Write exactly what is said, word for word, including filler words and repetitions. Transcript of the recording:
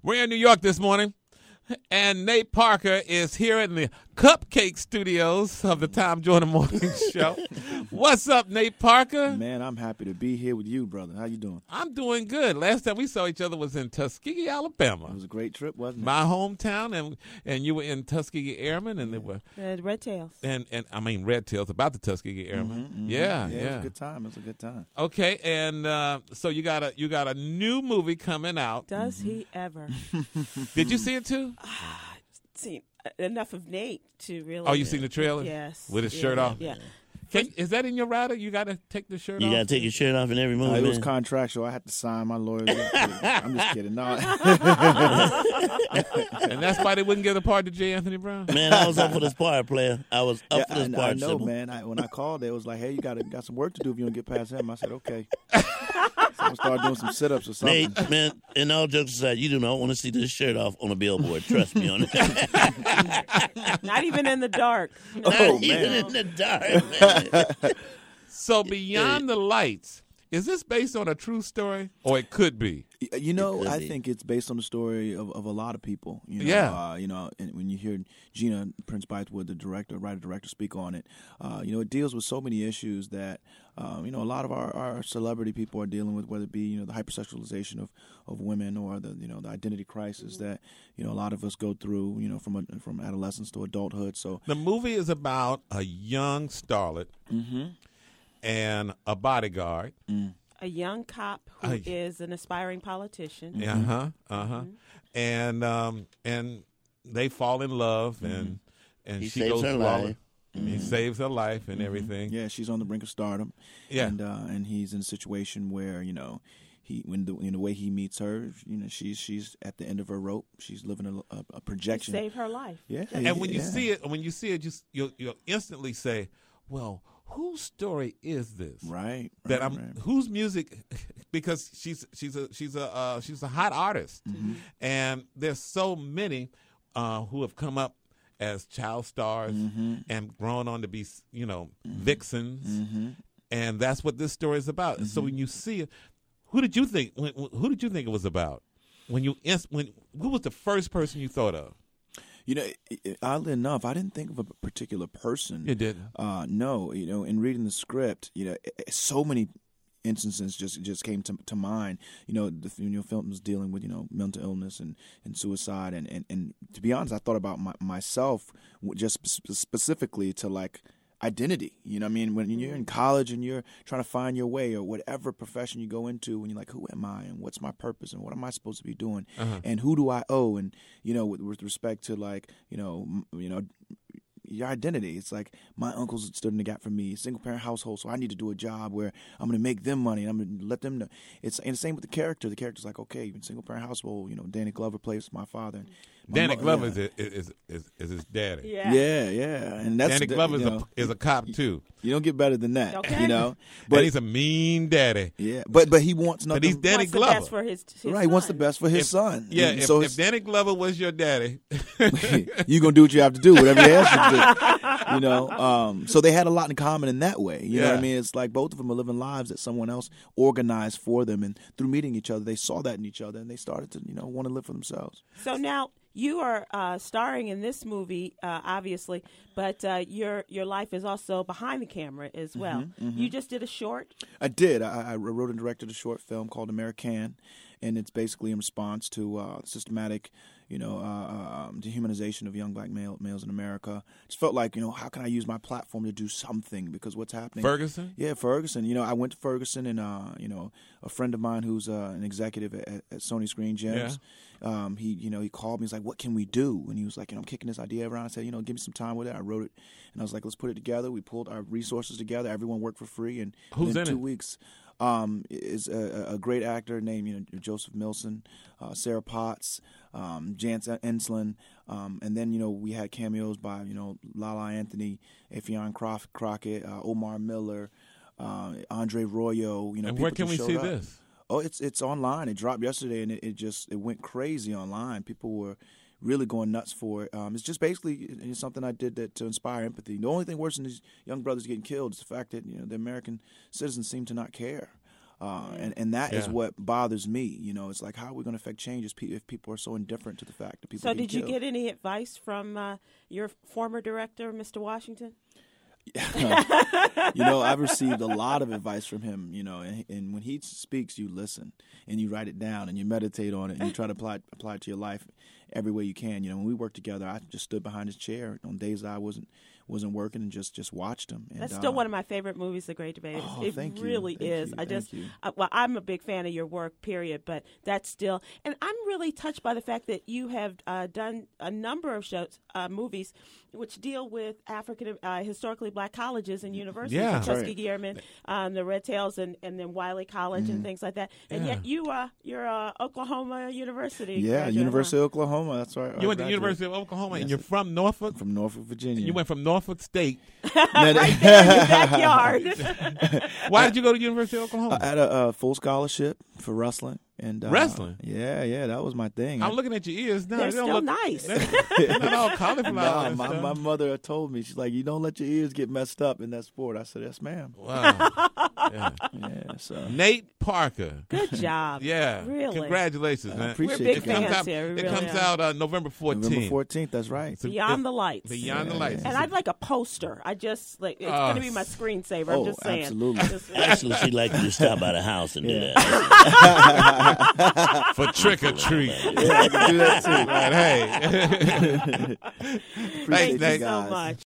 We're in New York this morning, and Nate Parker is here in the Cupcake Studios of the Tom Jordan Morning Show. What's up, Nate Parker? Man, I'm happy to be here with you, brother. How you doing? I'm doing good. Last time we saw each other was in Tuskegee, Alabama. It was a great trip, wasn't it? My hometown, and and you were in Tuskegee Airmen, and yeah. they were uh, Red Tails, and and I mean Red Tails about the Tuskegee Airmen. Mm-hmm, mm-hmm. Yeah, yeah, yeah. It was a good time. It was a good time. Okay, and uh, so you got a you got a new movie coming out. Does mm-hmm. he ever? Did you see it too? Ah, seen enough of Nate to really. Oh, you seen the trailer? Yes. With his yeah, shirt off. Yeah. Can, is that in your rider? You got to take the shirt You off? got to take your shirt off in every movie, Uh, it man. was contractual. I had to sign my lawyers. I'm just kidding. No. And that's why they wouldn't give the part to J. Anthony Brown? Man, I was up for this part, player. I was up Yeah, for this I, part. I know, Sybil. man. I, when I called, they was like, "Hey, you got got some work to do if you don't get past him." I said, "Okay." So I'm gonna start doing some sit-ups or something. Nate, man, and all jokes aside, you do not want to see this shirt off on a billboard. Trust me on it. Not even in the dark. No. Not Oh, even man. in the dark, man. So Beyond the Lights, is this based on a true story? Or it could be? You know, could I be. think it's based on the story of, of a lot of people. You know, Yeah. Uh, you know, and when you hear Gina Prince Bythewood, the director, writer director, speak on it, uh, you know, it deals with so many issues that um, you know a lot of our, our celebrity people are dealing with, whether it be you know the hypersexualization of, of women or the you know the identity crisis that you know a lot of us go through. You know, from a, from adolescence to adulthood. So The movie is about a young starlet mm-hmm. and a bodyguard. A young cop who Ay. is an aspiring politician. Uh huh. Uh huh. And um and they fall in love, and and He she saves goes her through all life. the- He saves her life and everything. Yeah, she's on the brink of stardom. Yeah. and uh, and he's in a situation where you know he when the in the way he meets her, you know she's she's at the end of her rope. She's living a, a, a To projection. save her life. Yeah, And when you yeah. see it, when you see it, just you'll you'll instantly say, "Well, whose story is this?" right, That right, I'm right. whose music, because she's she's a she's a uh, she's a hot artist, Mm-hmm. and there's so many uh, who have come up as child stars Mm-hmm. and grown on to be you know vixens, Mm-hmm. and that's what this story is about. And so when you see it, who did you think? When, who did you think it was about? When you inst- when who was the first person you thought of? You know, it- it- oddly enough, I didn't think of a particular person. You didn't. Uh, no, you know, in reading the script, you know, it- it- so many instances just just came to to mind. You know, the you know, film was dealing with you know mental illness and, and suicide, and, and, and to be honest, I thought about my, myself w- just sp- specifically to like identity. You know what I mean? When you're in college and you're trying to find your way or whatever profession you go into, and you're like, who am I and what's my purpose and what am I supposed to be doing Uh-huh. and who do I owe? And, you know, with, with respect to like, you know, m- you know, your identity. It's like my uncles stood in the gap for me, single parent household, so I need to do a job where I'm going to make them money and I'm going to let them know. It's and the same with the character. The character's like, okay, single parent household, you know, Danny Glover plays my father. And my Danny mo- Glover yeah. is, is is is his daddy. Yeah. Yeah, yeah, and that's Danny the- Glover is you a know, is a cop too, you don't get better than that, Okay. you know. but But he's a mean daddy. yeah, but but he wants nothing. But he's Danny Wants the Glover. best for his, his right, he wants the son. best for his If- son. Yeah, And if, so if it's- Danny Glover was your daddy, you're gonna do what you have to do, whatever he asks you to do. You know, um, so they had a lot in common in that way. You know what Yeah. I mean? It's like both of them are living lives that someone else organized for them, and through meeting each other, they saw that in each other, and they started to, you know, want to live for themselves. So now you are uh, starring in this movie, uh, obviously, but uh, your your life is also behind the camera as well. You just did a short. I did. I, I wrote and directed a short film called American, and it's basically in response to uh, systematic, you know, uh, um, dehumanization of young black male, males in America. Just felt like, you know, how can I use my platform to do something? Because what's happening? Ferguson. Yeah, Ferguson. You know, I went to Ferguson, and uh, you know, a friend of mine who's uh, an executive at, at Sony Screen Gems. Um, he, you know, he called me. He's like, "What can we do?" And he was like, "You know, I'm kicking this idea around." I said, "You know, give me some time with it." I wrote it, and I was like, "Let's put it together." We pulled our resources together. Everyone worked for free, and Who's within in two it? weeks. Um, is a, a great actor named you know Joseph Milson, uh, Sarah Potts, um, Jance Enslin, um, and then you know we had cameos by you know Lala Anthony, Effion Crof- Crockett, uh, Omar Miller, uh, Andre Royo. You know, And where people can we just see showed up. this? Oh, it's it's online. It dropped yesterday, and it, it just it went crazy online. People were really going nuts for it. Um, it's just basically it's something I did that to inspire empathy. The only thing worse than these young brothers getting killed is the fact that you know the American citizens seem to not care. Uh, and, and that is Yeah. what bothers me. You know, it's like, how are we going to affect change if pe- if people are so indifferent to the fact that people So, get did you killed? get any advice from uh, your former director, Mister Washington? You know, I've received a lot of advice from him, you know, and, and when he speaks, you listen and you write it down and you meditate on it and you try to apply, apply it to your life every way you can. You know, when we worked together, I just stood behind his chair on days that I wasn't wasn't working and just, just watched him. And, That's still uh, one of my favorite movies, The Great Debaters. Oh, it thank you. really Thank is. you. I just, Thank you. uh, well, I'm a big fan of your work, period. But that's still, and I'm really touched by the fact that you have uh, done a number of shows, uh, movies, which deal with African, uh, historically black colleges and universities. Yeah. Like Right. Tuskegee, um, the Red Tails, and, and then Wiley College and things like that. And Yeah. yet you, uh, you're uh, Oklahoma University. Yeah, graduate, University huh? of Oklahoma. That's right. You went to the University of Oklahoma, and you're from Norfolk. from Norfolk, Virginia. You went from Norfolk State. Right there in your backyard. Why did you go to University of Oklahoma? I had a, uh full scholarship for wrestling. And uh, Wrestling? Yeah, yeah, that was my thing. I'm I- looking at your ears now. They're They don't still look- nice. They're, they're not all cauliflower. Nah, and my, stuff. my mother told me, she's like, you don't let your ears get messed up in that sport. I said, yes, ma'am. Wow. Yeah. Yeah, so Nate Parker. Good job. Yeah. Really. Congratulations, I man. appreciate We're big you It comes fans out, here. We it really comes are. out uh, November fourteenth. November fourteenth, that's right. So- Beyond the Lights. Beyond the Lights. And I'd like a poster. I just like it's Oh. going to be my screensaver. I'm Oh, just saying. absolutely. Just- Actually, she'd like to just stop by the house and do Yeah. that. For trick or treat. Yeah, I can do that too. Right, hey. Appreciate Thanks, you Nate. so guys. much.